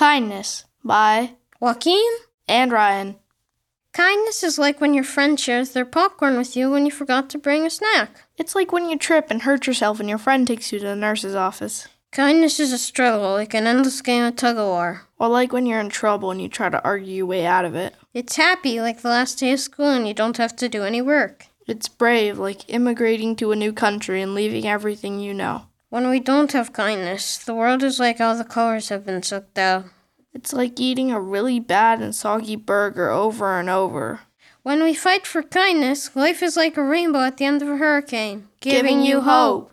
Kindness by Joaquin? and Ryan. Kindness is like when your friend shares their popcorn with you when you forgot to bring a snack. It's like when you trip and hurt yourself and your friend takes you to the nurse's office. Kindness is a struggle, like an endless game of tug-of-war. Or like when you're in trouble and you try to argue your way out of it. It's happy, like the last day of school and you don't have to do any work. It's brave, like immigrating to a new country and leaving everything you know. When we don't have kindness, the world is like all the colors have been sucked out. It's like eating a really bad and soggy burger over and over. When we fight for kindness, life is like a rainbow at the end of a hurricane, Giving you hope.